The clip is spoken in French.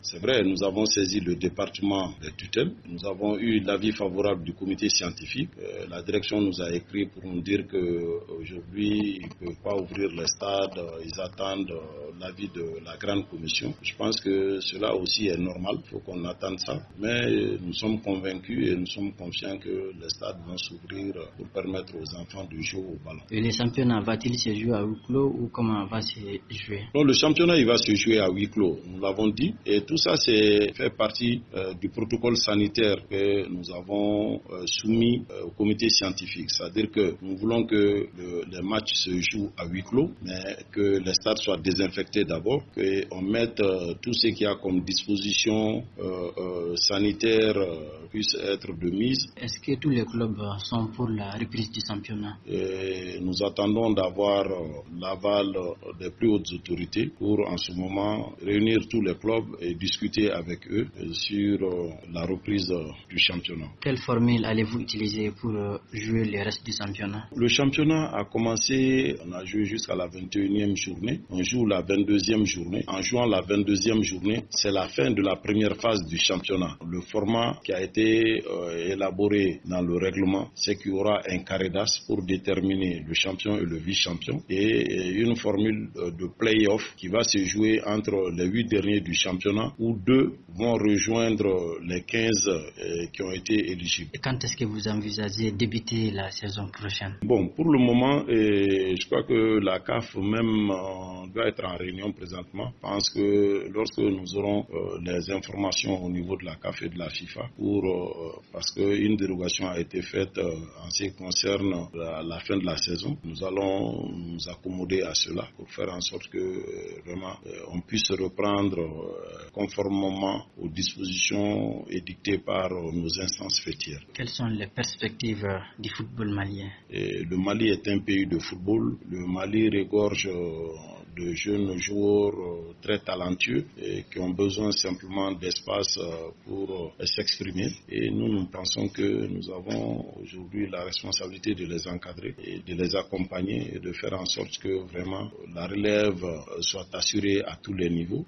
C'est vrai, nous avons saisi le département des tutelles. Nous avons eu l'avis favorable du comité scientifique. La direction nous a écrit pour nous dire qu'aujourd'hui, ils ne peuvent pas ouvrir les stades. Ils attendent l'avis de la grande commission. Je pense que cela aussi est normal. Il faut qu'on attende ça. Mais nous sommes convaincus et nous sommes confiants que les stades vont s'ouvrir pour permettre aux enfants de jouer au ballon. Et le championnat va-t-il se jouer à huis clos ou comment va se jouer? Non, le championnat il va se jouer à huis clos, nous l'avons dit. Et tout ça, c'est fait partie du protocole sanitaire que nous avons soumis au comité scientifique. C'est-à-dire que nous voulons que les matchs se jouent à huis clos, mais que les stades soient désinfectés d'abord, qu'on mette tout ce qu'il y a comme disposition sanitaire puisse être de mise. Est-ce que tous les clubs sont pour la reprise du championnat? Et nous attendons d'avoir l'aval des plus hautes autorités pour en ce moment réunir tous les clubs et discuter avec eux sur la reprise du championnat. Quelle formule allez-vous utiliser pour jouer le reste du championnat? Le championnat a commencé, on a joué jusqu'à la 21e journée, on joue la 22e journée. En jouant la 22e journée, c'est la fin de la première phase du championnat. Le format qui a été élaboré dans le règlement, c'est qu'il y aura un carré d'as pour déterminer le champion et le vice-champion et une formule de play-off qui va se jouer entre les 8 derniers du championnat où 2 vont rejoindre les 15 qui ont été éligibles. Et quand est-ce que vous envisagez débuter la saison prochaine? Bon, pour le moment, je crois que la CAF même doit être en réunion présentement. Je pense que lorsque nous aurons les informations au niveau de la CAF et de la FIFA, parce qu'une dérogation a été faite en ce qui concerne la fin de la saison, nous allons nous accommoder à cela pour faire en sorte que vraiment on puisse reprendre conformément aux dispositions édictées par nos instances fêtières. Quelles sont les perspectives du football malien? Le Mali est un pays de football. Le Mali regorge de jeunes joueurs très talentueux et qui ont besoin simplement d'espace pour s'exprimer. Et nous pensons que nous avons aujourd'hui la responsabilité de les encadrer et de les accompagner et de faire en sorte que vraiment la relève soit assurée à tous les niveaux